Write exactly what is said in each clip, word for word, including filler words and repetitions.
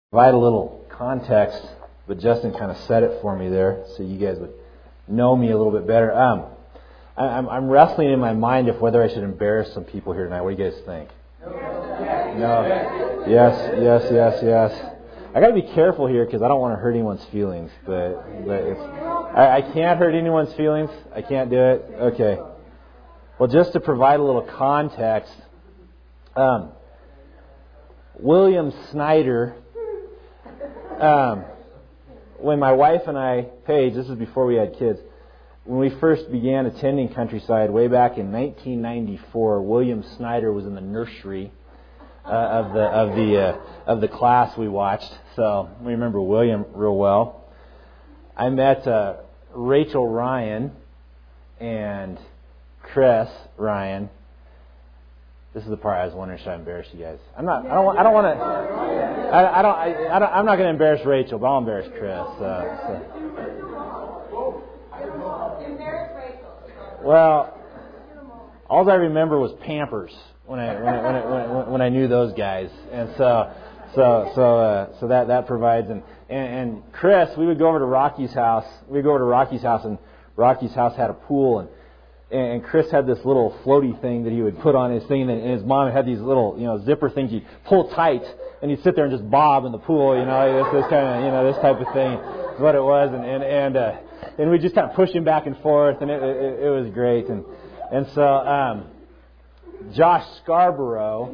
Provide a little context, but Justin kind of set it for me there, so you guys would know me a little bit better. Um, I, I'm, I'm wrestling in my mind if whether I should embarrass some people here tonight. What do you guys think? No. Yes, yes, yes, yes. I got to be careful here because I don't want to hurt anyone's feelings, but but it's, I, I can't hurt anyone's feelings. I can't do it. Okay. Well, just to provide a little context, um, William Snyder. Um, when my wife and I, Paige, this is before we had kids, when we first began attending Countryside way back in nineteen ninety-four, William Snyder was in the nursery uh, of the of the uh, of the class we watched. So we remember William real well. I met uh, Rachel Ryan and Chris Ryan. This is the part I was wondering, should I embarrass you guys? I'm not. I don't. Want, I don't want to. I, I don't. I, I don't. I'm not going to embarrass Rachel, but I'll embarrass Chris. Uh, so. Well, all I remember was Pampers when I when I, when, I, when, when I knew those guys, and so so so uh, so that that provides. And, and and Chris, we would go over to Rocky's house. We'd go over to Rocky's house, and Rocky's house had a pool, and. And Chris had this little floaty thing that he would put on his thing, and his mom had these little, you know, zipper things you'd pull tight, and he'd sit there and just bob in the pool, you know, this, this kind of, you know, this type of thing is what it was, and and and, uh, and we just kind of push him back and forth, and it, it, it was great, and and so um, Josh Scarborough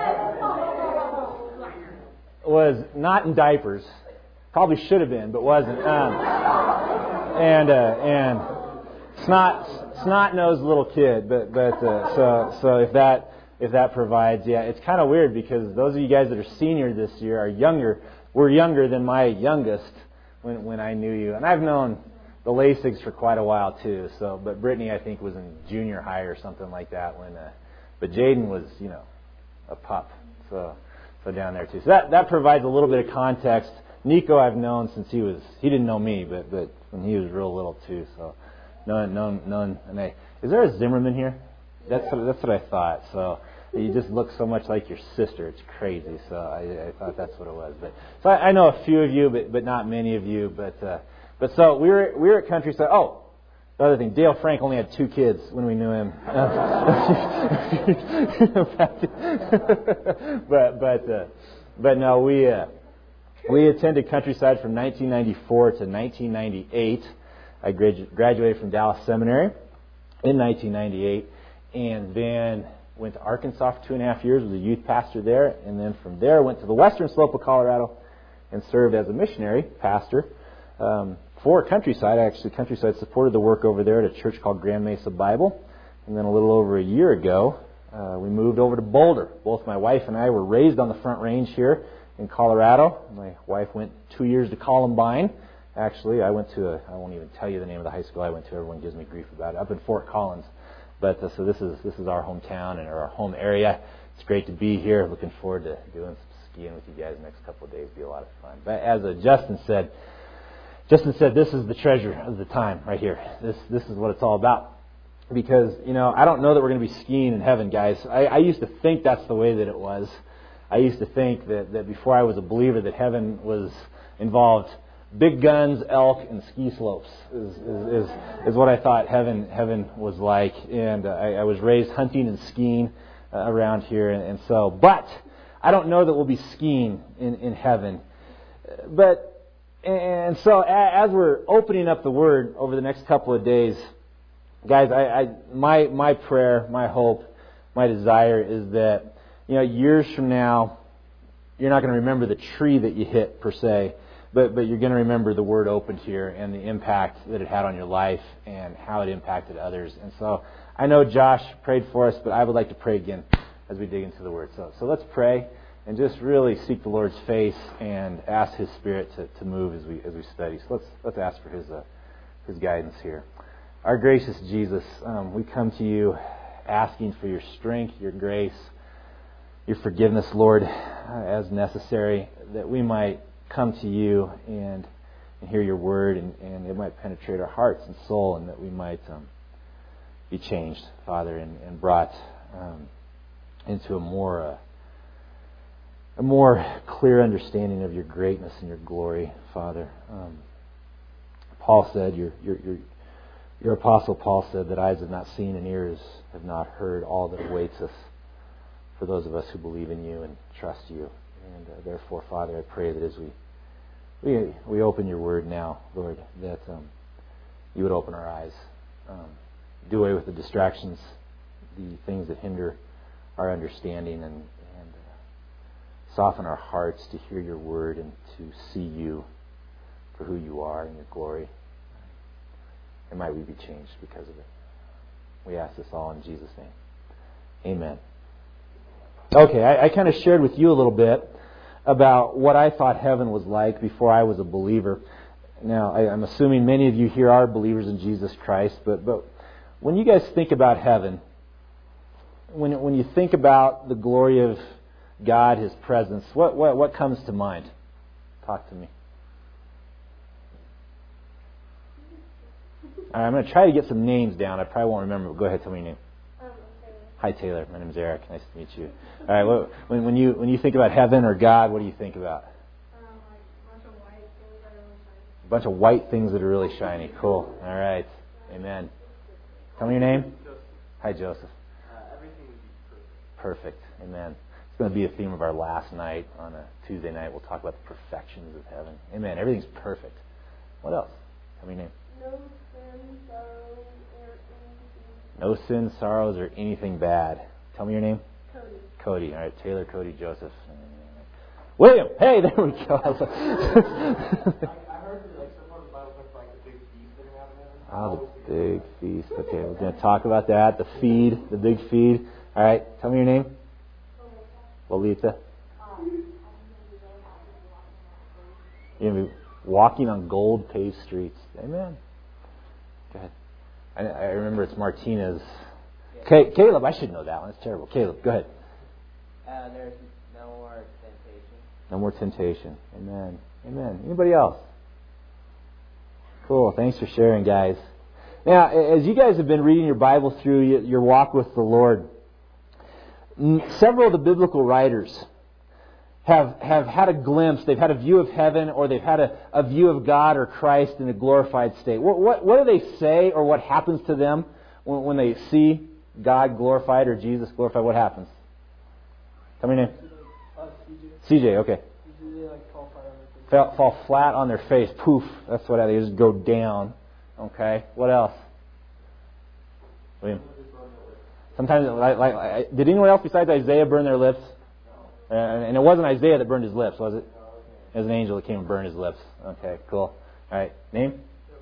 was not in diapers, probably should have been, but wasn't, um, and uh, and snot. Snot-nosed little kid, but but uh, so so if that if that provides, yeah, it's kind of weird because those of you guys that are senior this year are younger. Were younger than my youngest when when I knew you, and I've known the Lasigs for quite a while too. So, but Brittany I think was in junior high or something like that when, uh, but Jaden was you know a pup, so so down there too. So that that provides a little bit of context. Nico I've known since he was he didn't know me, but but when he was real little too. So. None, none, none. And I, is there a Zimmerman here? That's what, that's what I thought. So you just look so much like your sister. It's crazy. So I, I thought that's what it was. But so I, I know a few of you, but but not many of you. But uh, but so we were we were at Countryside. Oh, the other thing, Dale Frank only had two kids when we knew him. but but uh, but no, we uh, we attended Countryside from nineteen ninety-four to nineteen ninety-eight. I graduated from Dallas Seminary in nineteen ninety-eight, and then went to Arkansas for two and a half years, was a youth pastor there, and then from there went to the western slope of Colorado and served as a missionary pastor um, for Countryside. Actually, Countryside supported the work over there at a church called Grand Mesa Bible, and then a little over a year ago, uh, we moved over to Boulder. Both my wife and I were raised on the Front Range here in Colorado. My wife went two years to Columbine. Actually, I went to a, I won't even tell you the name of the high school I went to. Everyone gives me grief about it. Up in Fort Collins. But uh, so this is this is our hometown and our home area. It's great to be here. Looking forward to doing some skiing with you guys the next couple of days. It'll be a lot of fun. But as uh, Justin said, Justin said this is the treasure of the time right here. This this is what it's all about. Because, you know, I don't know that we're going to be skiing in heaven, guys. I, I used to think that's the way that it was. I used to think that, that before I was a believer that heaven was involved big guns, elk, and ski slopes is is, is, is what I thought heaven heaven was like. And uh, I, I was raised hunting and skiing uh, around here, and, and so. But I don't know that we'll be skiing in, in heaven. But and so as we're opening up the Word over the next couple of days, guys, I, I my my prayer, my hope, my desire is that you know years from now, you're not going to remember the tree that you hit per se. But but you're going to remember the Word opened here and the impact that it had on your life and how it impacted others. And so I know Josh prayed for us, but I would like to pray again as we dig into the Word. So so let's pray and just really seek the Lord's face and ask His Spirit to, to move as we as we study. So let's let's ask for His uh, His guidance here. Our gracious Jesus, um, we come to you asking for your strength, your grace, your forgiveness, Lord, uh, as necessary, that we might come to you and, and hear your word, and, and it might penetrate our hearts and soul, and that we might um, be changed, Father, and, and brought um, into a more uh, a more clear understanding of your greatness and your glory, Father. Um, Paul said, your, your, your, your apostle Paul said that eyes have not seen and ears have not heard all that awaits us for those of us who believe in you and trust you. And uh, therefore, Father, I pray that as we we we open your word now, Lord, that um, you would open our eyes, um, do away with the distractions, the things that hinder our understanding, and, and uh, soften our hearts to hear your word and to see you for who you are and your glory. And might we be changed because of it. We ask this all in Jesus' name. Amen. Okay, I, I kind of shared with you a little bit about what I thought heaven was like before I was a believer. Now, I, I'm assuming many of you here are believers in Jesus Christ, but but when you guys think about heaven, when when you think about the glory of God, His presence, what what, what comes to mind? Talk to me. All right, I'm going to try to get some names down. I probably won't remember, but go ahead, tell me your name. Hi, Taylor. My name is Eric. Nice to meet you. All right. Well, when, when you when you think about heaven or God, what do you think about? Um, like a bunch of white things that are really shiny. A bunch of white things that are really shiny. Cool. All right. Amen. Tell me your name. Joseph. Hi, Joseph. Uh, everything would be perfect. Perfect. Amen. It's going to be a theme of our last night on a Tuesday night. We'll talk about the perfections of heaven. Amen. Everything's perfect. What else? Tell me your name. No sin, sorrows, or anything. No sin, sorrows, or anything bad. Tell me your name. Cody. Cody. All right. Taylor, Cody, Joseph. William. Hey, there we go. I, I heard that like somewhere in the Bible talks like the big feast that are happening. Oh, the big feast. Okay, we're going to talk about that. The feed, the big feed. All right. Tell me your name. Lolita. You're going to be walking on gold paved streets. Amen. Go ahead. I, I remember it's Martinez. Okay, Caleb, I should know that one. It's terrible. Caleb, go ahead. Uh, there's no more temptation. No more temptation. Amen. Amen. Anybody else? Cool. Thanks for sharing, guys. Now, as you guys have been reading your Bible through your walk with the Lord, several of the biblical writers have have had a glimpse, they've had a view of heaven, or they've had a, a view of God or Christ in a glorified state. What, what, what do they say, or what happens to them when, when they see God glorified or Jesus glorified? What happens? Tell me your name. Uh, C J. C J, okay. Usually like fall flat on their face. Fall, fall flat on their face. Poof. That's what they just go down. Okay. What else? William. Sometimes, like, like, like, did anyone else besides Isaiah burn their lips? Uh, and it wasn't Isaiah that burned his lips, was it? It was an angel that came and burned his lips. Okay, cool. All right, name?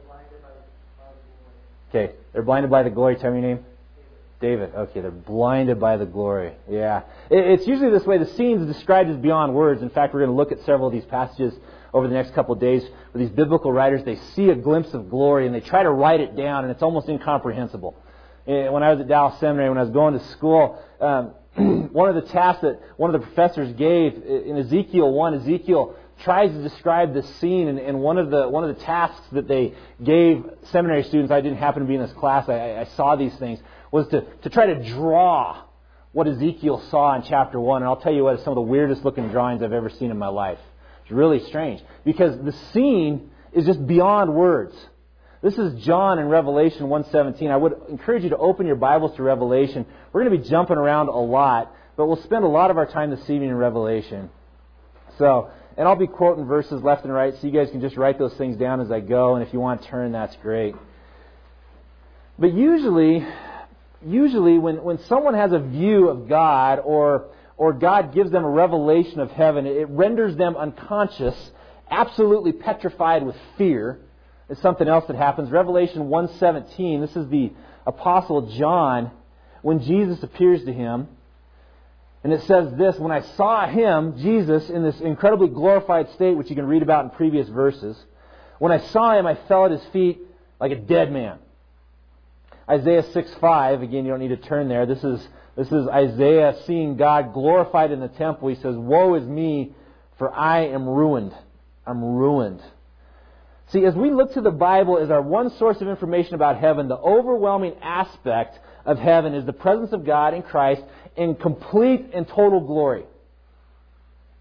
Okay, they're blinded by the glory. Tell me your name. David. Okay, they're blinded by the glory. Yeah. It's usually this way. The scene is described as beyond words. In fact, we're going to look at several of these passages over the next couple of days where these biblical writers, they see a glimpse of glory and they try to write it down, and it's almost incomprehensible. When I was at Dallas Seminary, when I was going to school, um, one of the tasks that one of the professors gave in Ezekiel one, Ezekiel tries to describe the scene, and, and one of the one of the tasks that they gave seminary students, I didn't happen to be in this class, I, I saw these things, was to, to try to draw what Ezekiel saw in chapter one. And I'll tell you what, it's some of the weirdest looking drawings I've ever seen in my life. It's really strange because the scene is just beyond words. This is John in Revelation one seventeen. I would encourage you to open your Bibles to Revelation. We're going to be jumping around a lot, but we'll spend a lot of our time this evening in Revelation. So, and I'll be quoting verses left and right, so you guys can just write those things down as I go, and if you want to turn, that's great. But usually, usually when, when someone has a view of God, or or God gives them a revelation of heaven, it renders them unconscious, absolutely petrified with fear. It's something else that happens. Revelation one seventeen, this is the Apostle John, when Jesus appears to him. And it says this, when I saw him, Jesus, in this incredibly glorified state, which you can read about in previous verses, when I saw him, I fell at his feet like a dead man. Isaiah six five, again, you don't need to turn there. This is, this is Isaiah seeing God glorified in the temple. He says, woe is me, for I am ruined. I'm ruined. See, as we look to the Bible as our one source of information about heaven, the overwhelming aspect of heaven is the presence of God in Christ in complete and total glory.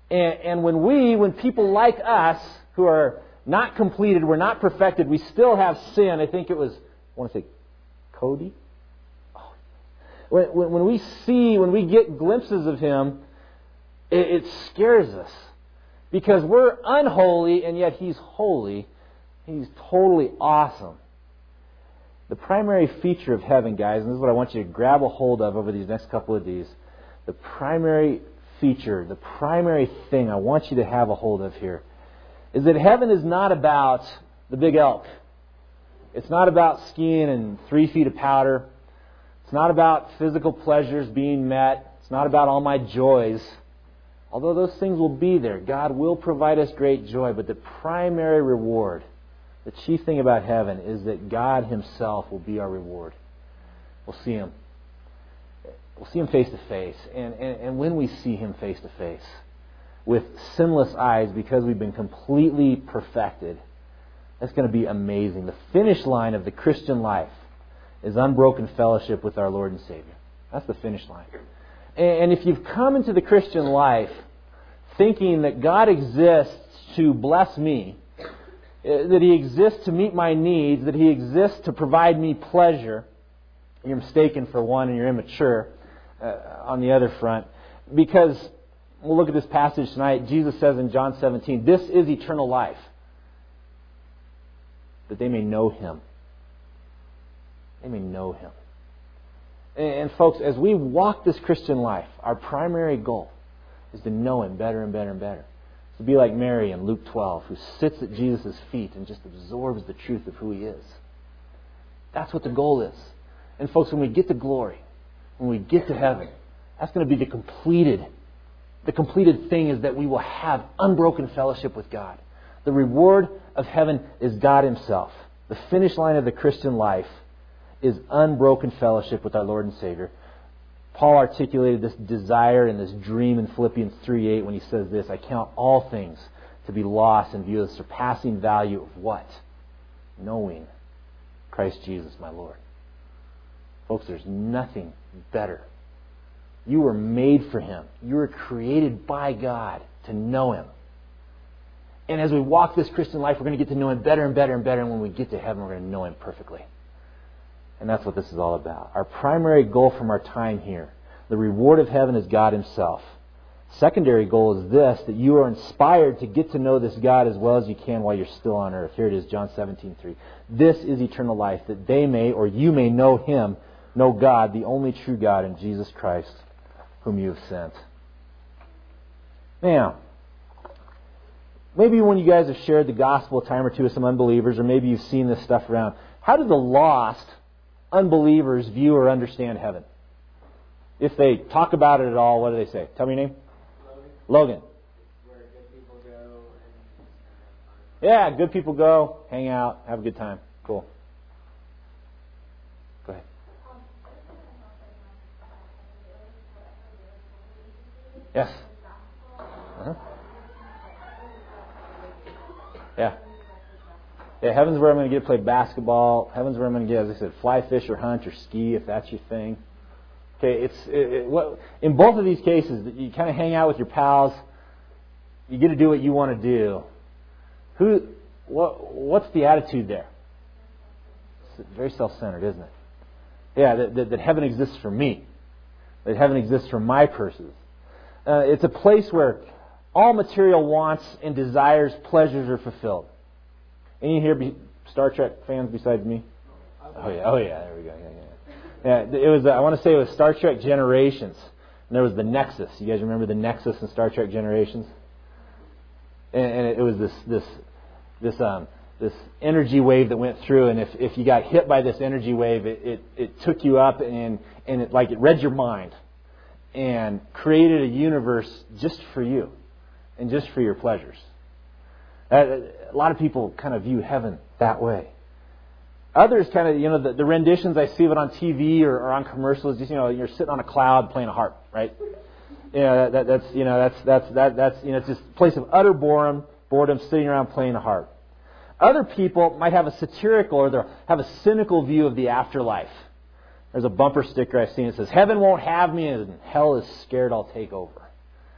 And, and when we, when people like us, who are not completed, we're not perfected, we still have sin. I think it was, I want to say Cody? Oh. When, when, when we see, when we get glimpses of him, it, it scares us. Because we're unholy, and yet he's holy. He's totally awesome. The primary feature of heaven, guys, and this is what I want you to grab a hold of over these next couple of days. The primary feature, the primary thing I want you to have a hold of here is that heaven is not about the big elk. It's not about skiing and three feet of powder. It's not about physical pleasures being met. It's not about all my joys. Although those things will be there. God will provide us great joy. But the primary reward, the chief thing about heaven, is that God Himself will be our reward. We'll see Him. We'll see Him face to face. And, and, and when we see Him face to face, with sinless eyes, because we've been completely perfected, that's going to be amazing. The finish line of the Christian life is unbroken fellowship with our Lord and Savior. That's the finish line. And if you've come into the Christian life thinking that God exists to bless me, that He exists to meet my needs, that He exists to provide me pleasure, you're mistaken for one and you're immature uh, on the other front. Because, we'll look at this passage tonight, Jesus says in John seventeen, this is eternal life, that they may know Him. They may know Him. And folks, as we walk this Christian life, our primary goal is to know Him better and better and better. To be like Mary in Luke twelve, who sits at Jesus' feet and just absorbs the truth of who He is. That's what the goal is. And folks, when we get to glory, when we get to heaven, that's going to be the completed, the completed thing is that we will have unbroken fellowship with God. The reward of heaven is God Himself. The finish line of the Christian life is unbroken fellowship with our Lord and Savior. Paul articulated this desire and this dream in Philippians three eight when he says this, I count all things to be lost in view of the surpassing value of what? Knowing Christ Jesus my Lord. Folks, there's nothing better. You were made for Him. You were created by God to know Him. And as we walk this Christian life, we're going to get to know Him better and better and better. And when we get to heaven, we're going to know Him perfectly. And that's what this is all about. Our primary goal from our time here, the reward of heaven, is God Himself. Secondary goal is this, that you are inspired to get to know this God as well as you can while you're still on earth. Here it is, John seventeen three. This is eternal life, that they may, or you may know Him, know God, the only true God, and Jesus Christ, whom you have sent. Now, maybe when you guys have shared the gospel a time or two with some unbelievers, or maybe you've seen this stuff around, how do the lost unbelievers view or understand heaven? If they talk about it at all, what do they say? Tell me your name. Logan. Logan. Where good people go and Yeah, good people go, hang out, have a good time. Cool. Go ahead. Yes. Uh-huh. Yeah. Yeah, heaven's where I'm going to get to play basketball. Heaven's where I'm going to get, as I said, fly, fish, or hunt, or ski, if that's your thing. Okay, it's it, it, what in both of these cases, you kind of hang out with your pals. You get to do what you want to do. Who, what, what's the attitude there? It's very self-centered, isn't it? Yeah, that, that, that heaven exists for me. That heaven exists for my purposes. Uh, it's a place where all material wants and desires, pleasures are fulfilled. Any here be Star Trek fans besides me? Oh yeah, oh yeah, there we go. Yeah, yeah. yeah it was. Uh, I want to say it was Star Trek Generations, and there was the Nexus. You guys remember the Nexus in Star Trek Generations? And, and it was this this this um this energy wave that went through, and if, if you got hit by this energy wave, it, it, it took you up and and it like it read your mind and created a universe just for you and just for your pleasures. Uh, a lot of people kind of view heaven that way. Others kind of, you know, the, the renditions I see of it on T V or, or on commercials, just, you know, you're sitting on a cloud playing a harp, right? You know, that, that's, you know, that's, that's, that, that's, you know, it's just a place of utter boredom, boredom, sitting around playing a harp. Other people might have a satirical or they'll have a cynical view of the afterlife. There's a bumper sticker I've seen that says, "Heaven won't have me and hell is scared I'll take over."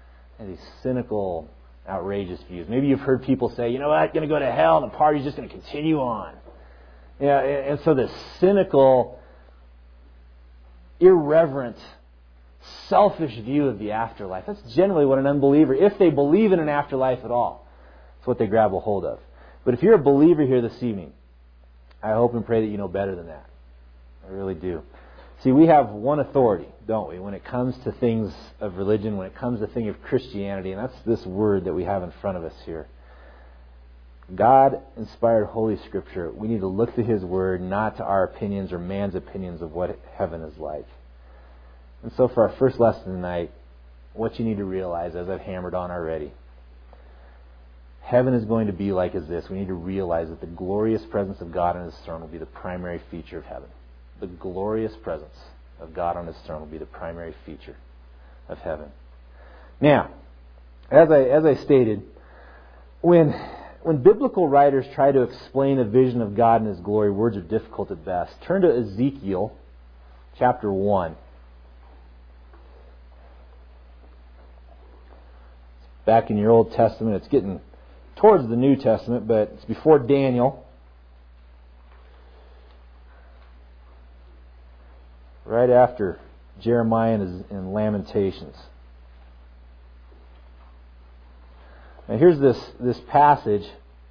these cynical, outrageous views. Maybe you've heard people say, you know what, I'm going to go to hell and the party's just going to continue on. Yeah, and so this cynical, irreverent, selfish view of the afterlife, that's generally what an unbeliever, if they believe in an afterlife at all, it's what they grab a hold of. But if you're a believer here this evening, I hope and pray that you know better than that. I really do. See, we have one authority, don't we, when it comes to things of religion, when it comes to things of Christianity, and that's this word that we have in front of us here. God-inspired Holy Scripture, we need to look to His Word, not to our opinions or man's opinions of what heaven is like. And so for our first lesson tonight, what you need to realize, as I've hammered on already, heaven is going to be like as this. We need to realize that the glorious presence of God on His throne will be the primary feature of heaven. The glorious presence of God on His throne will be the primary feature of heaven. Now, as I as I stated, when when biblical writers try to explain a vision of God and His glory, words are difficult at best. Turn to Ezekiel chapter one. Back in your Old Testament, it's getting towards the New Testament, but it's before Daniel. Right after Jeremiah and, and Lamentations. Now here's this, this passage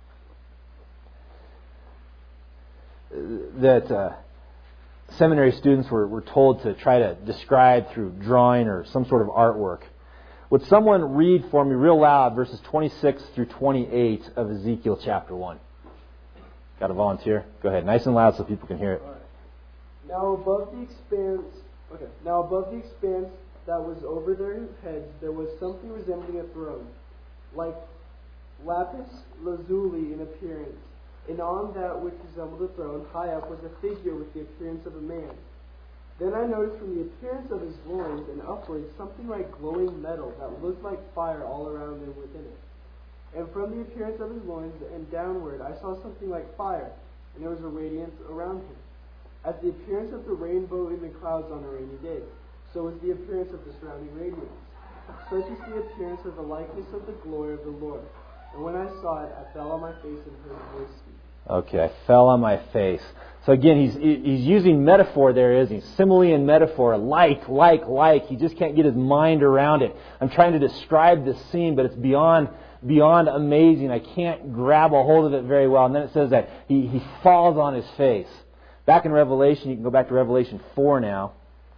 that uh, seminary students were, were told to try to describe through drawing or some sort of artwork. Would someone read for me real loud verses twenty-six through twenty-eight of Ezekiel chapter one? Got a volunteer? Go ahead. Nice and loud so people can hear it. Now above the expanse, okay. Now above the expanse that was over their heads, there was something resembling a throne, like lapis lazuli in appearance. And on that which resembled a throne, high up, was a figure with the appearance of a man. Then I noticed from the appearance of his loins and upwards something like glowing metal that looked like fire all around and within it. And from the appearance of his loins and downward, I saw something like fire, and there was a radiance around him, as the appearance of the rainbow in the clouds on a rainy day. So was the appearance of the surrounding radiance. Such is the appearance of the likeness of the glory of the Lord. And when I saw it, I fell on my face and heard a voice speak. Okay, I fell on my face. So again, he's he's using metaphor there, isn't he? Simile and metaphor, like, like, like. He just can't get his mind around it. I'm trying to describe this scene, but it's beyond beyond amazing. I can't grab a hold of it very well. And then it says that he, he falls on his face. Back in Revelation, you can go back to Revelation four now.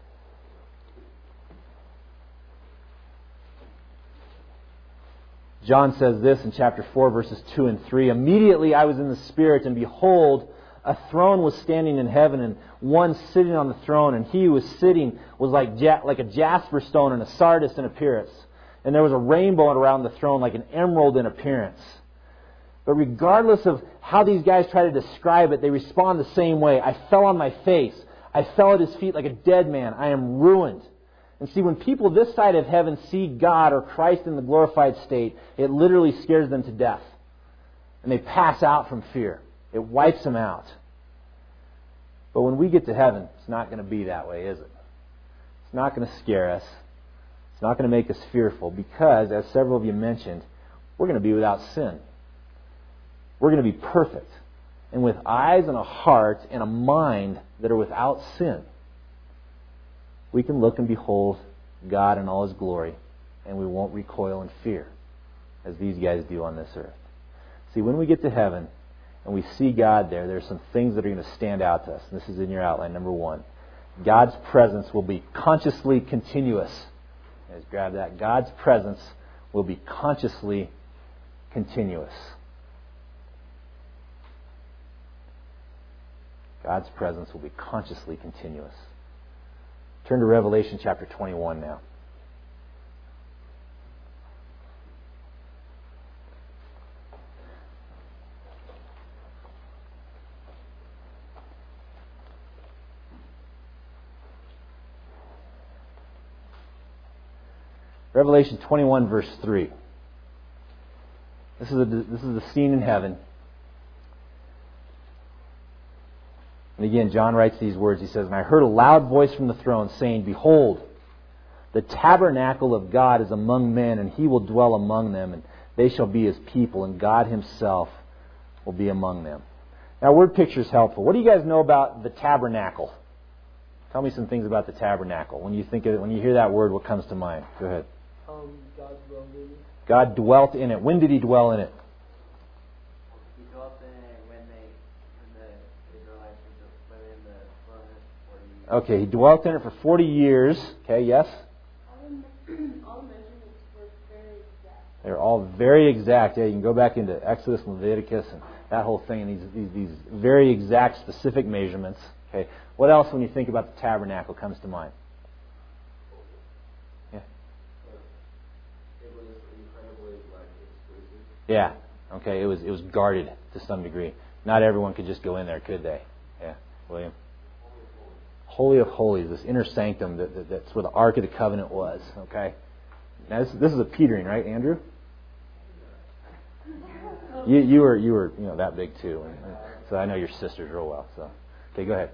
John says this in chapter four, verses two and three. Immediately I was in the Spirit, and behold, a throne was standing in heaven, and one sitting on the throne. And he who was sitting was like ja- like a jasper stone and a sardis in appearance. And there was a rainbow around the throne like an emerald in appearance. But regardless of how these guys try to describe it, they respond the same way. I fell on my face. I fell at His feet like a dead man. I am ruined. And see, when people this side of heaven see God or Christ in the glorified state, it literally scares them to death. And they pass out from fear. It wipes them out. But when we get to heaven, it's not going to be that way, is it? It's not going to scare us. It's not going to make us fearful because, as several of you mentioned, we're going to be without sin. We're going to be perfect. And with eyes and a heart and a mind that are without sin, we can look and behold God in all His glory, and we won't recoil in fear as these guys do on this earth. See, when we get to heaven and we see God there, there's some things that are going to stand out to us. And this is in your outline. Number one, God's presence will be consciously continuous. Guys, grab that. God's presence will be consciously continuous. God's presence will be consciously continuous. Turn to Revelation chapter twenty-one now. Revelation twenty-one, verse three. This is a, this is the scene in heaven. And again, John writes these words. He says, "And I heard a loud voice from the throne saying, Behold, The tabernacle of God is among men, and He will dwell among them, and they shall be His people, and God Himself will be among them. Now, word picture is helpful. What do you guys know about the tabernacle? Tell me some things about the tabernacle. When you think of it, when you hear that word, what comes to mind? Go ahead. Um, God dwelled in it. God dwelt in it. When did He dwell in it? He dwelt in it when they, when the Israelites were living in the wilderness for forty years. Okay, He dwelt in it for forty years. Okay, yes? All the all the measurements were very exact. They're all very exact. Yeah, you can go back into Exodus, Leviticus, and that whole thing, and these, these, these very exact, specific measurements. Okay, what else, when you think about the tabernacle, comes to mind? Yeah. It was incredibly like exclusive. Yeah. Okay, it was it was guarded to some degree. Not everyone could just go in there, could they? Yeah, William. Holy of Holies, this inner sanctum, that, that, that's where the Ark of the Covenant was. Okay. Now this, this is a petering, right, Andrew? You you were you were you know that big too, and, and so I know your sisters real well. So okay, go ahead.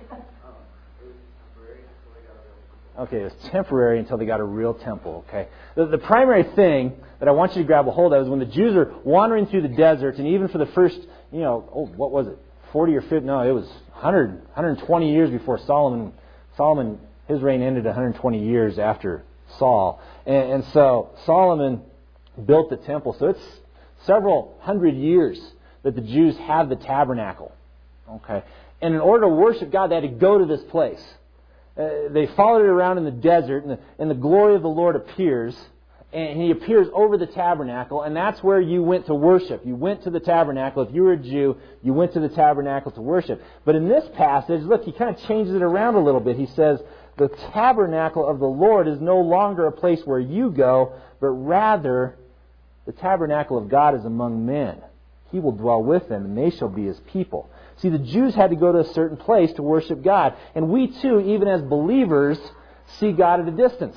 Okay, it was temporary until they got a real temple. Okay, the, the primary thing that I want you to grab a hold of is when the Jews are wandering through the desert, and even for the first, you know, oh, what was it, forty or fifty? No, it was one hundred, one hundred twenty years before Solomon. Solomon, his reign ended one hundred twenty years after Saul, and, and so Solomon built the temple. So it's several hundred years that the Jews have the tabernacle. Okay, and in order to worship God, they had to go to this place. Uh, they followed it around in the desert, and the, and the glory of the Lord appears, and He appears over the tabernacle, and that's where you went to worship. You went to the tabernacle. If you were a Jew, you went to the tabernacle to worship. But in this passage, look, He kind of changes it around a little bit. He says, the tabernacle of the Lord is no longer a place where you go, but rather the tabernacle of God is among men. He will dwell with them, and they shall be His people. See, the Jews had to go to a certain place to worship God. And we too, even as believers, see God at a distance.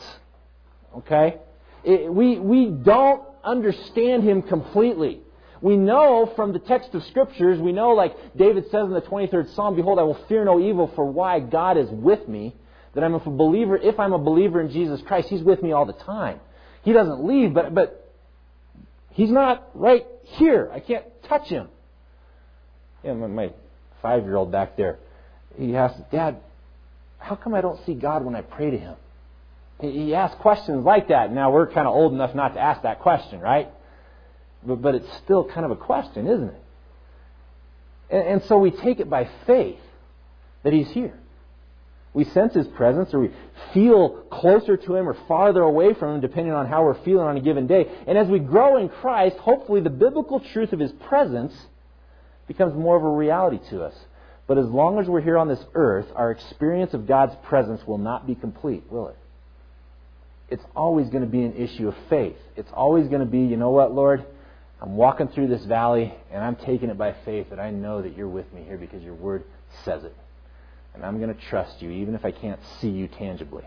Okay? It, we, we don't understand Him completely. We know from the text of Scriptures, we know, like David says in the twenty-third Psalm, "Behold, I will fear no evil, for why? God is with me." That I'm a believer, if I'm a believer in Jesus Christ, He's with me all the time. He doesn't leave, but, but He's not right here. I can't touch Him. Yeah, my, my five-year-old back there, he asked, "Dad, how come I don't see God when I pray to Him?" He, he asks questions like that. Now, we're kind of old enough not to ask that question, right? But, but it's still kind of a question, isn't it? And, and so we take it by faith that He's here. We sense His presence, or we feel closer to Him or farther away from Him, depending on how we're feeling on a given day. And as we grow in Christ, hopefully the biblical truth of His presence becomes more of a reality to us. But as long as we're here on this earth, our experience of God's presence will not be complete, will it? It's always going to be an issue of faith. It's always going to be, you know what, Lord? I'm walking through this valley, and I'm taking it by faith that I know that You're with me here because Your Word says it. And I'm going to trust You, even if I can't see You tangibly.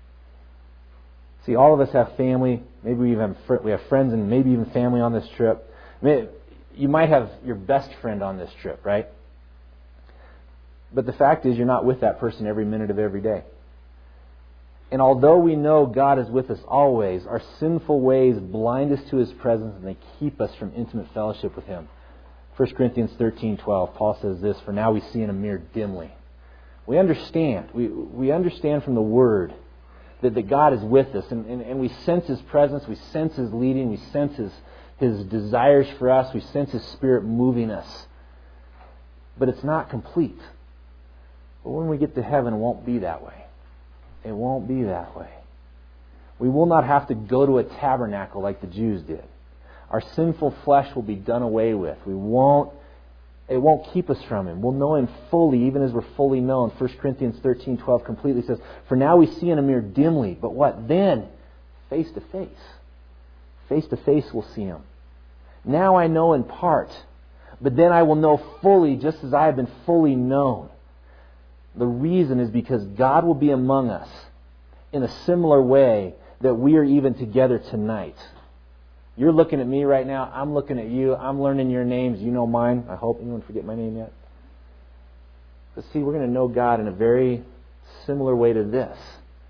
See, all of us have family. Maybe we even have, we have friends and maybe even family on this trip. You might have your best friend on this trip, right? But the fact is, you're not with that person every minute of every day. And although we know God is with us always, our sinful ways blind us to His presence, and they keep us from intimate fellowship with Him. First Corinthians thirteen twelve, Paul says this, "For now we see in a mirror dimly." We understand. We we understand from the Word that, that God is with us, and, and, and we sense His presence, we sense His leading, we sense His, His desires for us, we sense His Spirit moving us. But it's not complete. But when we get to heaven, it won't be that way. It won't be that way. We will not have to go to a tabernacle like the Jews did. Our sinful flesh will be done away with. We won't It won't keep us from Him. We'll know Him fully, even as we're fully known. First Corinthians thirteen twelve completely says, "For now we see in a mirror dimly, but what? Then, face to face. Face to face we'll see Him. Now I know in part, but then I will know fully, just as I have been fully known." The reason is because God will be among us in a similar way that we are even together tonight. You're looking at me right now. I'm looking at you. I'm learning your names. You know mine. I hope. Anyone forget my name yet? But see, we're going to know God in a very similar way to this.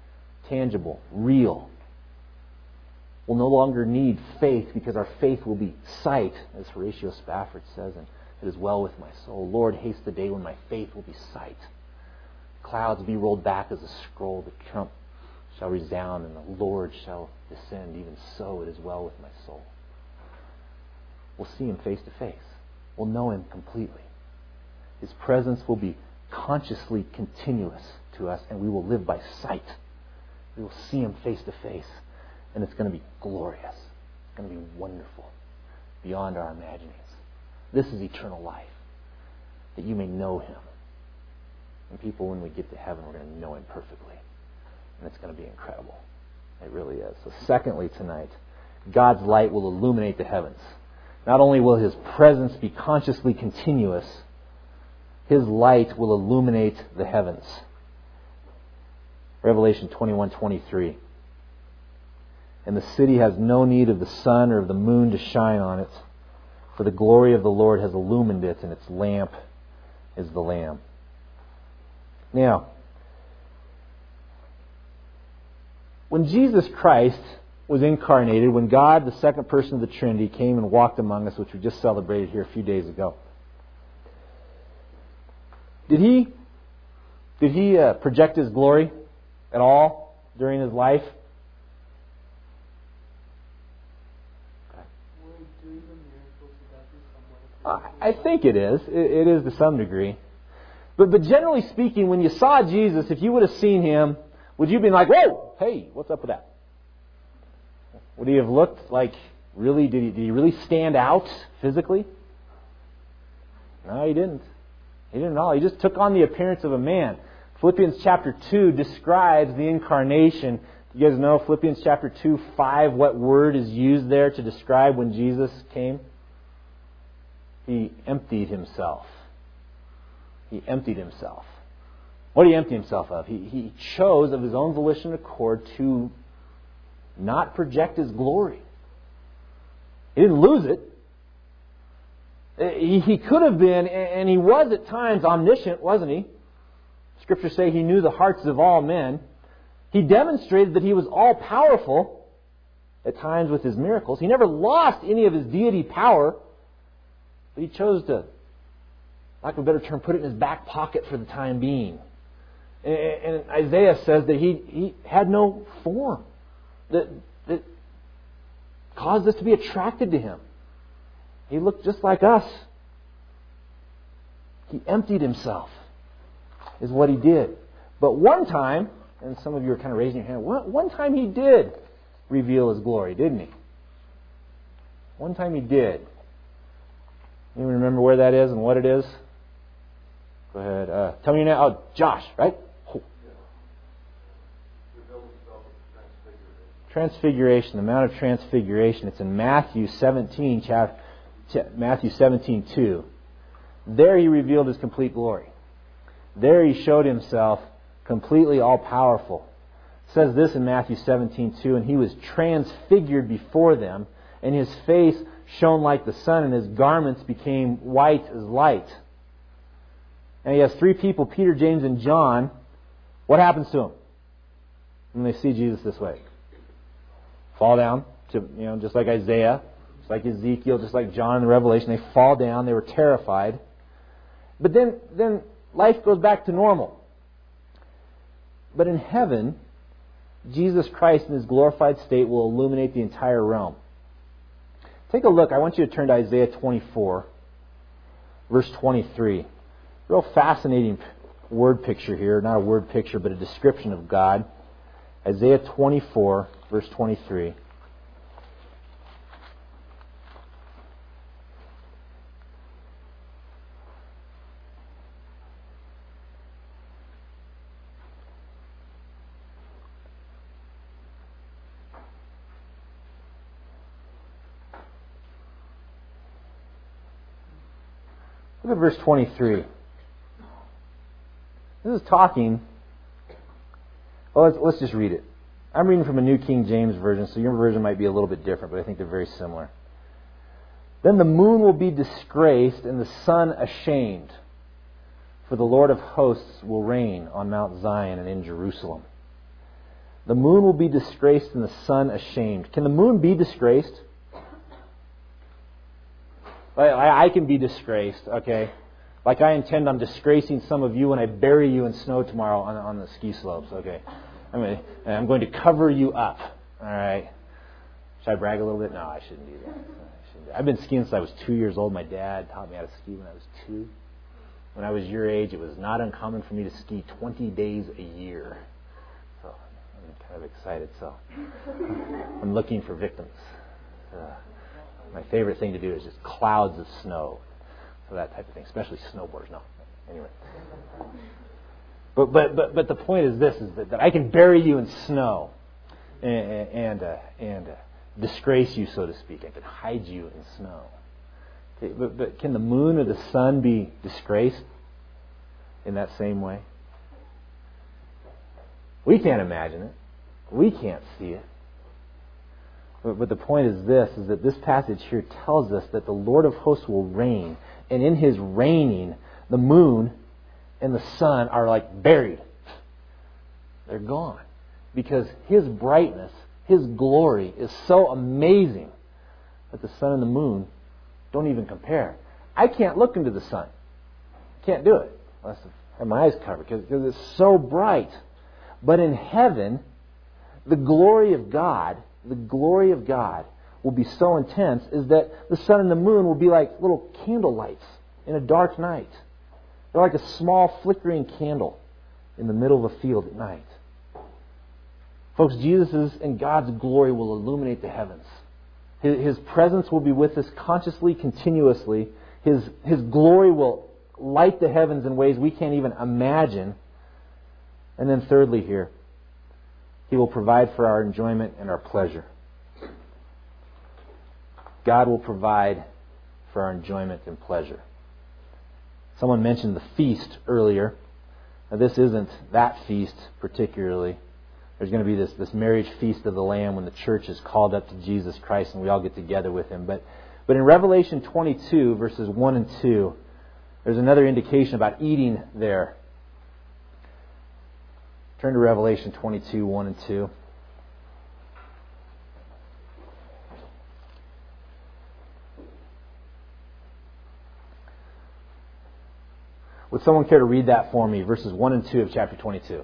tangible, real. We'll no longer need faith because our faith will be sight, as Horatio Spafford says, and it is well with my soul. Lord, haste the day when my faith will be sight. Clouds be rolled back as a scroll, the trump shall resound, and the Lord shall descend. Even so, it is well with my soul. We'll see Him face to face. We'll know Him completely. His presence will be consciously continuous to us, and we will live by sight. We will see Him face to face, and it's going to be glorious. It's going to be wonderful, beyond our imaginings. This is eternal life, that you may know Him. And people, when we get to heaven, we're going to know Him perfectly. And it's going to be incredible. It really is. So secondly tonight, God's light will illuminate the heavens. Not only will His presence be consciously continuous, His light will illuminate the heavens. Revelation twenty-one twenty-three. And the city has no need of the sun or of the moon to shine on it, for the glory of the Lord has illumined it, and its lamp is the Lamb. Now, when Jesus Christ was incarnated, when God, the second person of the Trinity, came and walked among us, which we just celebrated here a few days ago, did He did He uh, project His glory at all during His life? I think it is. It is to some degree. But but generally speaking, when you saw Jesus, if you would have seen Him, would you have been like, whoa, hey, what's up with that? Would He have looked like, really, did He, did he really stand out physically? No, He didn't. He didn't at all. He just took on the appearance of a man. Philippians chapter two describes the incarnation. You guys know Philippians chapter two, five, what word is used there to describe when Jesus came? He emptied Himself. He emptied Himself. What did He empty Himself of? He, he chose of His own volition and accord to not project His glory. He didn't lose it. He, he could have been, and He was at times omniscient, wasn't He? Scriptures say He knew the hearts of all men. He demonstrated that He was all-powerful at times with His miracles. He never lost any of His deity power. But He chose to, lack of a better term, put it in His back pocket for the time being. And, and Isaiah says that he, he had no form that, that caused us to be attracted to Him. He looked just like us. He emptied Himself, is what He did. But one time, and some of you are kind of raising your hand, one, one time He did reveal His glory, didn't He? One time He did. You remember where that is and what it is? Go ahead. Uh, tell me your name. Oh, Josh, right? Oh. Transfiguration, the Mount of Transfiguration. It's in Matthew seventeen, chapter, Matthew seventeen two. There He revealed His complete glory. There He showed Himself completely all-powerful. It says this in Matthew seventeen two, and He was transfigured before them, and His face shone like the sun, and His garments became white as light. And He has three people, Peter, James, and John. What happens to them when they see Jesus this way? Fall down, to, you know, just like Isaiah, just like Ezekiel, just like John in the Revelation. They fall down. They were terrified. But then, then life goes back to normal. But in heaven, Jesus Christ in His glorified state will illuminate the entire realm. Take a look. I want you to turn to Isaiah twenty-four, verse twenty-three. Real fascinating word picture here. Not a word picture, but a description of God. Isaiah twenty-four, verse twenty-three. Look at verse twenty-three. This is talking. Well, let's, let's just read it. I'm reading from a New King James Version, so your version might be a little bit different, but I think they're very similar. Then the moon will be disgraced and the sun ashamed, for the Lord of hosts will reign on Mount Zion and in Jerusalem. The moon will be disgraced and the sun ashamed. Can the moon be disgraced? I, I can be disgraced, okay? Like I intend on disgracing some of you when I bury you in snow tomorrow on, on the ski slopes, okay? I mean, I'm going to cover you up, all right? Should I brag a little bit? No, I shouldn't do that. I shouldn't do that. I've been skiing since I was two years old. My dad taught me how to ski when I was two. When I was your age, it was not uncommon for me to ski twenty days a year. So I'm kind of excited. So I'm looking for victims. Uh, my favorite thing to do is just clouds of snow. So that type of thing, especially snowboarders. No, anyway. But but but but the point is this: is that, that I can bury you in snow, and and uh, and uh, disgrace you, so to speak. I can hide you in snow. Okay, but but can the moon or the sun be disgraced in that same way? We can't imagine it. We can't see it. But, but the point is this: is that this passage here tells us that the Lord of hosts will reign, and in His reigning, the moon and the sun are like buried. They're gone. Because His brightness, His glory is so amazing that the sun and the moon don't even compare. I can't look into the sun. Can't do it unless I have my eyes covered because, because it's so bright. But in heaven, the glory of God, the glory of God will be so intense is that the sun and the moon will be like little candle lights in a dark night. They're like a small flickering candle in the middle of a field at night. Folks, Jesus' and God's glory will illuminate the heavens. His, his presence will be with us consciously, continuously. His, his glory will light the heavens in ways we can't even imagine. And then thirdly here, He will provide for our enjoyment and our pleasure. God will provide for our enjoyment and pleasure. Someone mentioned the feast earlier. Now, this isn't that feast particularly. There's going to be this, this marriage feast of the Lamb when the church is called up to Jesus Christ and we all get together with Him. But, but in Revelation twenty-two, verses one and two, there's another indication about eating there. Turn to Revelation twenty-two, one and two. Would someone care to read that for me? Verses one and two of chapter twenty-two.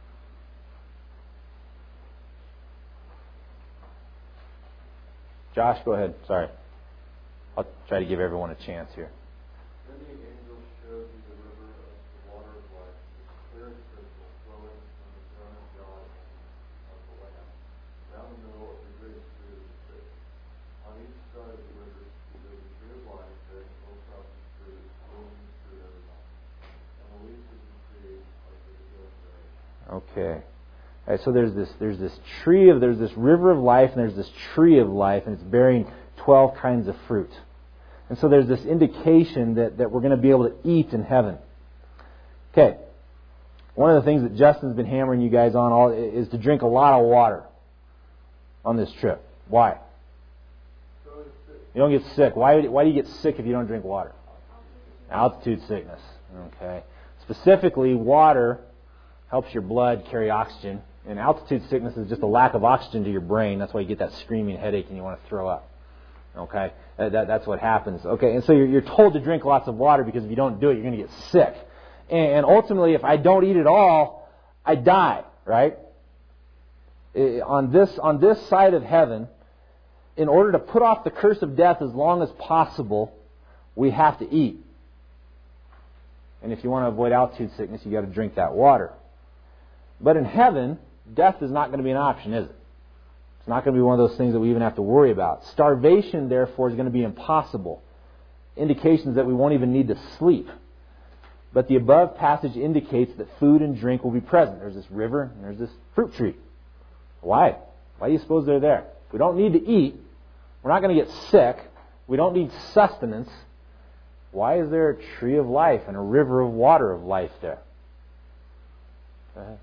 Josh, go ahead. Sorry. I'll try to give everyone a chance here. Then the angel showed me the river of the water of life, clear and crystal, flowing from the throne of God and of the Lamb, down the middle of the great tree of the fig. On each side of the river was a tree of life bearing twelve crops of fruit, yielding fruit every month. And the leaves of the tree are for the good of the earth. Okay. All right, so there's this there's this tree of there's this river of life and there's this tree of life and it's bearing twelve kinds of fruit. And so there's this indication that, that we're going to be able to eat in heaven. Okay. One of the things that Justin's been hammering you guys on all is to drink a lot of water on this trip. Why? You don't get sick. Why why do you get sick if you don't drink water? Altitude sickness. Okay. Specifically, water helps your blood carry oxygen. And altitude sickness is just a lack of oxygen to your brain. That's why you get that screaming headache and you want to throw up. Okay? That, that, that's what happens. Okay? And so you're, you're told to drink lots of water because if you don't do it, you're going to get sick. And, and ultimately, if I don't eat at all, I die. Right? On this, on this side of heaven, in order to put off the curse of death as long as possible, we have to eat. And if you want to avoid altitude sickness, you've got to drink that water. But in heaven, death is not going to be an option, is it? It's not going to be one of those things that we even have to worry about. Starvation, therefore, is going to be impossible. Indications that we won't even need to sleep. But the above passage indicates that food and drink will be present. There's this river and there's this fruit tree. Why? Why do you suppose they're there? If we don't need to eat, we're not going to get sick, we don't need sustenance, why is there a tree of life and a river of water of life there? Go ahead.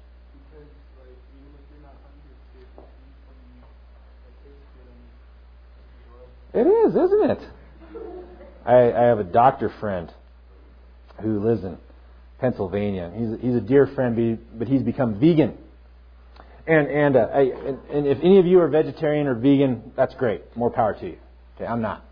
It is, isn't it? I, I have a doctor friend who lives in Pennsylvania. He's, he's a dear friend, but he's become vegan. And and, uh, I, and and if any of you are vegetarian or vegan, that's great. More power to you. Okay, I'm not.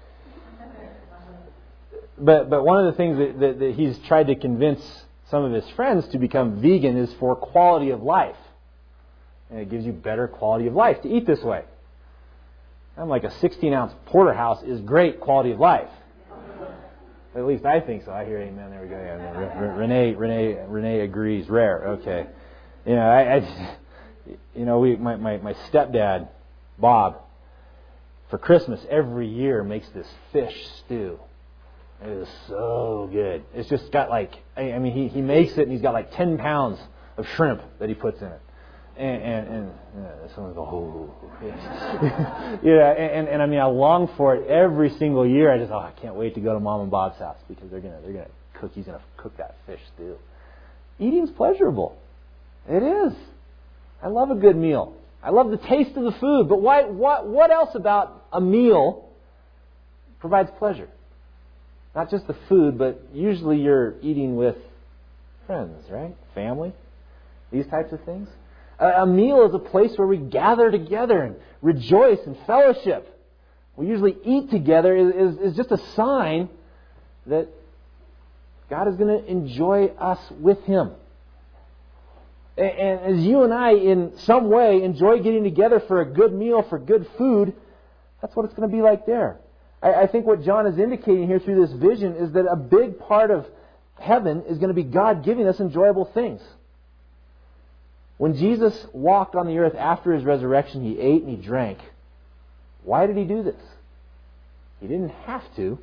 But but one of the things that, that, that he's tried to convince some of his friends to become vegan is for quality of life. And it gives you better quality of life to eat this way. I'm like a sixteen ounce porterhouse is great quality of life. At least I think so. I hear amen. There we go. Yeah, Renee Renee Renee agrees. Rare. Okay. You know, I, I you know, we my, my, my stepdad, Bob, for Christmas every year makes this fish stew. It is so good. It's just got like, I mean, he, he makes it and he's got like ten pounds of shrimp that he puts in it. And, and, and yeah, someone goes, oh, yes. yeah, and, and I mean, I long for it every single year. I just, oh, I can't wait to go to Mom and Bob's house because they're gonna, they're gonna cook. He's gonna cook that fish stew. Eating's pleasurable. It is. I love a good meal. I love the taste of the food. But why? What? What else about a meal provides pleasure? Not just the food, but usually you're eating with friends, right? Family. These types of things. A meal is a place where we gather together and rejoice and fellowship. We usually eat together is, is, is just a sign that God is going to enjoy us with Him. And, and as you and I, in some way, enjoy getting together for a good meal, for good food, that's what it's going to be like there. I, I think what John is indicating here through this vision is that a big part of heaven is going to be God giving us enjoyable things. When Jesus walked on the earth after His resurrection, He ate and He drank. Why did He do this? He didn't have to.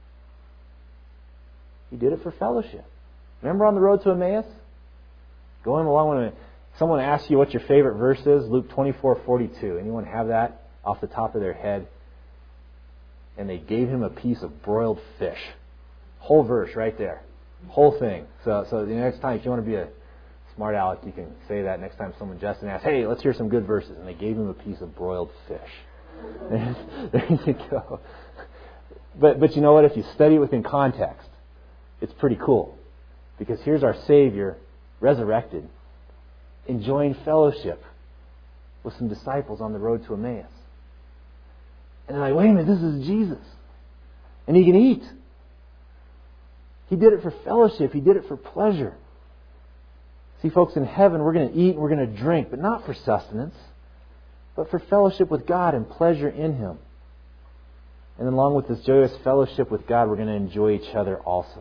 He did it for fellowship. Remember on the road to Emmaus? Going along when someone asks you what your favorite verse is, Luke twenty-four forty-two. Anyone have that off the top of their head? And they gave Him a piece of broiled fish. Whole verse right there. Whole thing. So, so the next time, if you want to be a smart aleck, you can say that next time someone Justin asks, hey, let's hear some good verses. And they gave him a piece of broiled fish. There you go. But, but you know what? If you study it within context, it's pretty cool. Because here's our Savior, resurrected, enjoying fellowship with some disciples on the road to Emmaus. And they're like, wait a minute, this is Jesus. And He can eat. He did it for fellowship. He did it for pleasure. See, folks, in heaven we're going to eat and we're going to drink, but not for sustenance, but for fellowship with God and pleasure in Him. And along with this joyous fellowship with God, we're going to enjoy each other also.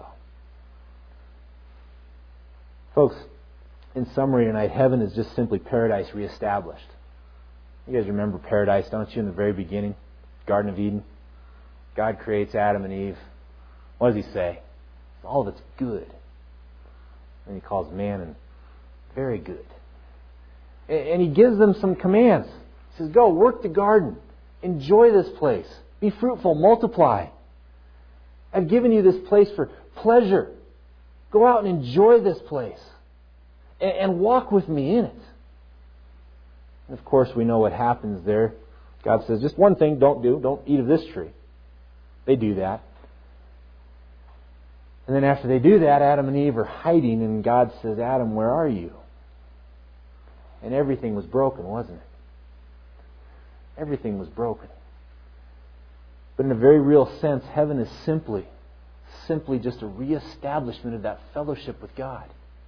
Folks, in summary tonight, heaven is just simply paradise reestablished. You guys remember paradise, don't you, in the very beginning? Garden of Eden. God creates Adam and Eve. What does He say? All of it's good. And He calls man and very good. And He gives them some commands. He says, go, work the garden. Enjoy this place. Be fruitful. Multiply. I've given you this place for pleasure. Go out and enjoy this place. And walk with me in it. And of course, we know what happens there. God says, just one thing don't do. Don't eat of this tree. They do that. And then after they do that, Adam and Eve are hiding, and God says, Adam, where are you? And everything was broken, wasn't it? Everything was broken. But in a very real sense, heaven is simply, simply just a reestablishment of that fellowship with God.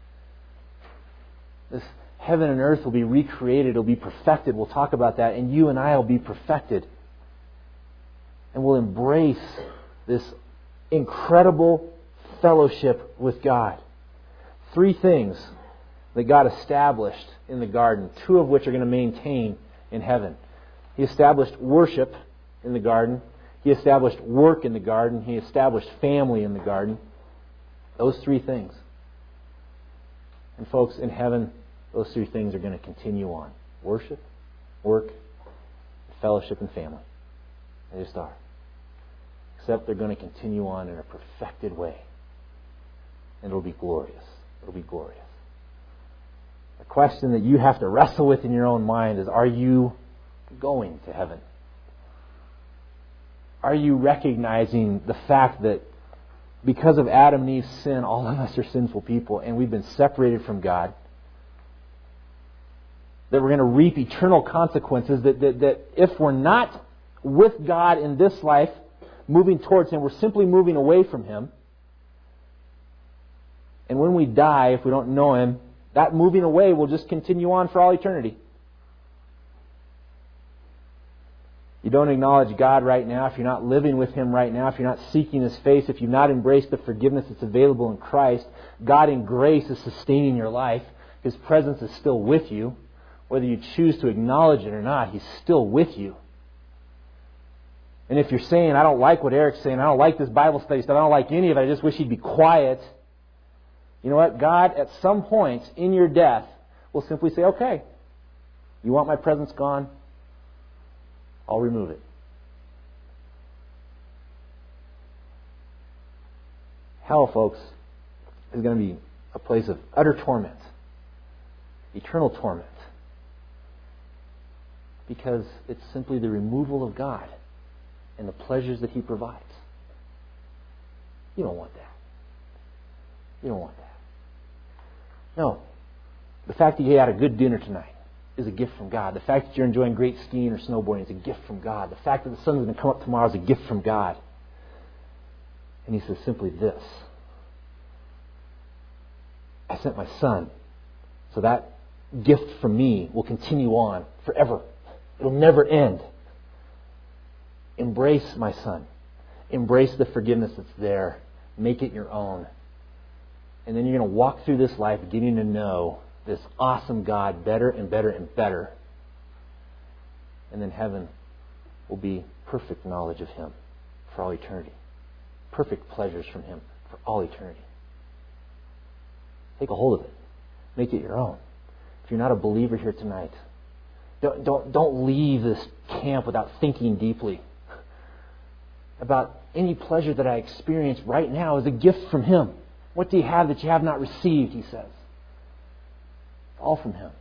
This heaven and earth will be recreated, it'll be perfected. We'll talk about that. And you and I will be perfected. And we'll embrace this incredible fellowship with God. Three things that God established in the garden, two of which are going to maintain in heaven. He established worship in the garden. He established work in the garden. He established family in the garden. Those three things. And folks, in heaven, those three things are going to continue on. Worship, work, fellowship, and family. They just are. Except they're going to continue on in a perfected way. And it'll be glorious. It'll be glorious. The question that you have to wrestle with in your own mind is, are you going to heaven? Are you recognizing the fact that because of Adam and Eve's sin, all of us are sinful people and we've been separated from God? that we're going to reap eternal consequences, that, that, that if we're not with God in this life, moving towards Him, we're simply moving away from Him. And when we die, if we don't know Him, that moving away will just continue on for all eternity. You don't acknowledge God right now, if you're not living with Him right now, if you're not seeking His face, if you've not embraced the forgiveness that's available in Christ, God in grace is sustaining your life. His presence is still with you. Whether you choose to acknowledge it or not, He's still with you. And if you're saying, I don't like what Eric's saying, I don't like this Bible study stuff, I don't like any of it, I just wish he'd be quiet. You know what? God, at some point in your death, will simply say, okay, you want my presence gone? I'll remove it. Hell, folks, is going to be a place of utter torment. Eternal torment. Because it's simply the removal of God and the pleasures that He provides. You don't want that. You don't want that. No. The fact that you had a good dinner tonight is a gift from God. The fact that you're enjoying great skiing or snowboarding is a gift from God. The fact that the sun's going to come up tomorrow is a gift from God. And He says simply this: I sent my Son, so that gift from me will continue on forever. It'll never end. Embrace my Son. Embrace the forgiveness that's there. Make it your own. And then you're going to walk through this life getting to know this awesome God better and better and better. And then heaven will be perfect knowledge of Him for all eternity. Perfect pleasures from Him for all eternity. Take a hold of it. Make it your own. If you're not a believer here tonight, don't, don't, don't leave this camp without thinking deeply about any pleasure that I experience right now is a gift from Him. What do you have that you have not received, He says. All from Him.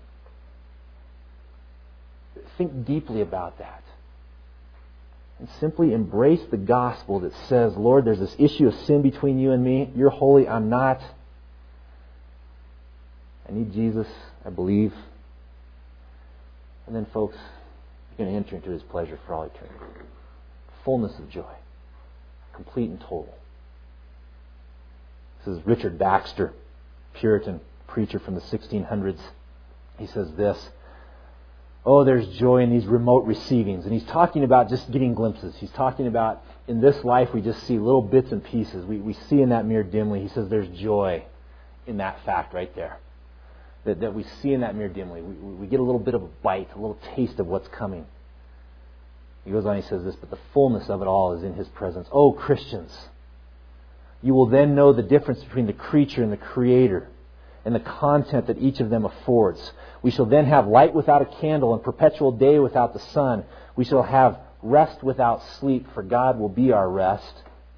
Think deeply about that. And simply embrace the gospel that says, Lord, there's this issue of sin between you and me. You're holy, I'm not. I need Jesus, I believe. And then, folks, you're going to enter into His pleasure for all eternity. Fullness of joy. Complete and total. This is Richard Baxter, Puritan preacher from the sixteen hundreds. He says this: oh, there's joy in these remote receivings. And he's talking about just getting glimpses. He's talking about in this life we just see little bits and pieces. We, we see in that mirror dimly. He says there's joy in that fact right there. That, that we see in that mirror dimly. We, we get a little bit of a bite, a little taste of what's coming. He goes on, he says this: but the fullness of it all is in His presence. Oh, Christians, you will then know the difference between the creature and the Creator, and the content that each of them affords. We shall then have light without a candle and perpetual day without the sun. We shall have rest without sleep, for God will be our rest.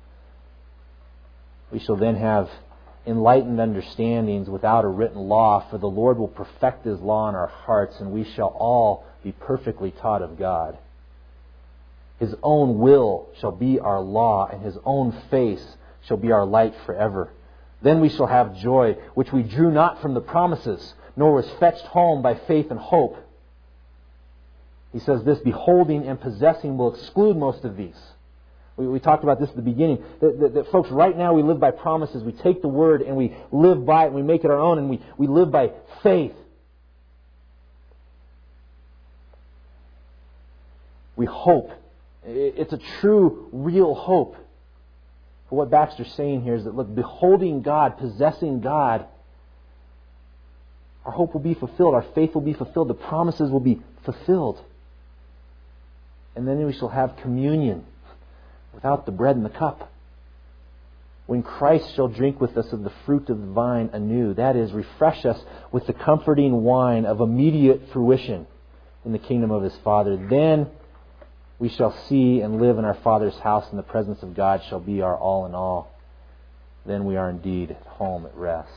We shall then have enlightened understandings without a written law, for the Lord will perfect His law in our hearts, and we shall all be perfectly taught of God. His own will shall be our law, and His own face shall be our light forever. Then we shall have joy, which we drew not from the promises, nor was fetched home by faith and hope. He says this: beholding and possessing will exclude most of these. We, we talked about this at the beginning. That, that, that folks, right now we live by promises. We take the Word and we live by it and we make it our own, and we, we live by faith. We hope. It's a true, real hope. But what Baxter's saying here is that, look, beholding God, possessing God, our hope will be fulfilled, our faith will be fulfilled, the promises will be fulfilled. And then we shall have communion without the bread and the cup. When Christ shall drink with us of the fruit of the vine anew, that is, refresh us with the comforting wine of immediate fruition in the kingdom of His Father, then we shall see and live in our Father's house, and the presence of God shall be our all in all. Then we are indeed at home at rest.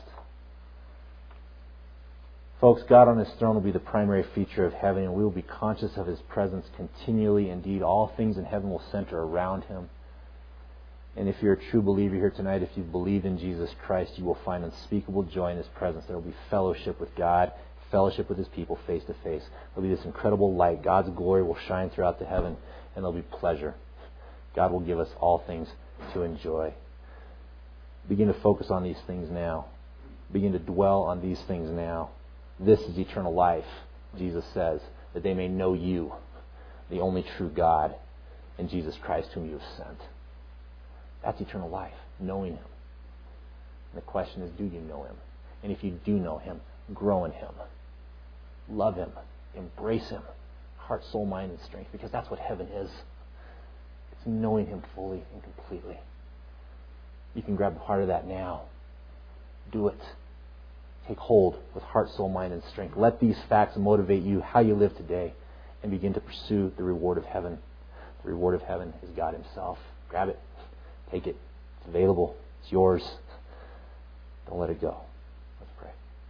Folks, God on His throne will be the primary feature of heaven, and we will be conscious of His presence continually. Indeed, all things in heaven will center around Him. And if you're a true believer here tonight, if you've believed in Jesus Christ, you will find unspeakable joy in His presence. There will be fellowship with God, fellowship with His people face to face. There'll be this incredible light. God's glory will shine throughout the heaven, and there'll be pleasure. God will give us all things to enjoy. Begin to focus on these things now. Begin to dwell on these things now. This is eternal life, Jesus says, that they may know you, the only true God, and Jesus Christ whom you have sent. That's eternal life, knowing Him. And the question is, do you know Him? And if you do know Him, grow in Him. Love Him. Embrace Him. Heart, soul, mind, and strength. Because that's what heaven is. It's knowing Him fully and completely. You can grab a part of that now. Do it. Take hold with heart, soul, mind, and strength. Let these facts motivate you, how you live today, and begin to pursue the reward of heaven. The reward of heaven is God Himself. Grab it. Take it. It's available. It's yours. Don't let it go. Let's pray.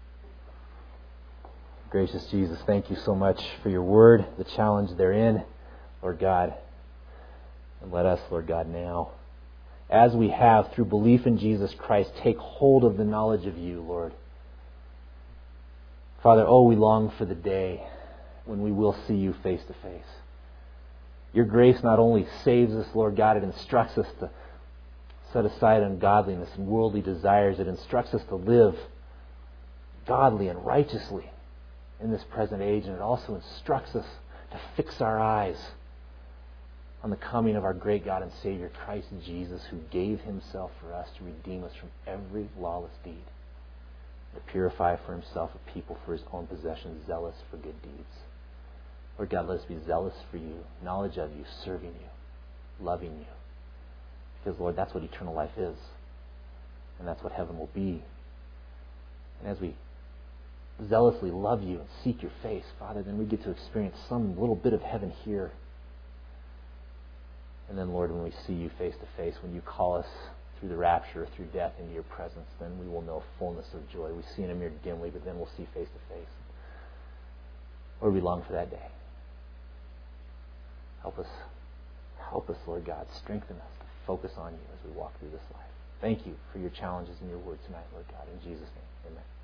Gracious Jesus, thank you so much for your word, the challenge therein, Lord God. And let us, Lord God, now, as we have through belief in Jesus Christ, take hold of the knowledge of you, Lord. Father, oh, we long for the day when we will see you face to face. Your grace not only saves us, Lord God, it instructs us to set aside ungodliness and worldly desires. It instructs us to live godly and righteously in this present age. And it also instructs us to fix our eyes on the coming of our great God and Savior, Christ Jesus, who gave Himself for us to redeem us from every lawless deed, to purify for Himself a people for His own possession, zealous for good deeds. Lord God, let us be zealous for you, knowledge of you, serving you, loving you. Because, Lord, that's what eternal life is. And that's what heaven will be. And as we zealously love you and seek your face, Father, then we get to experience some little bit of heaven here. And then, Lord, when we see you face to face, when you call us through the rapture or through death into your presence, then we will know fullness of joy. We see in a mirror dimly, but then we'll see face to face. Lord, we long for that day. Help us. Help us, Lord God. Strengthen us to focus on you as we walk through this life. Thank you for your challenges and your word tonight, Lord God. In Jesus' name, amen.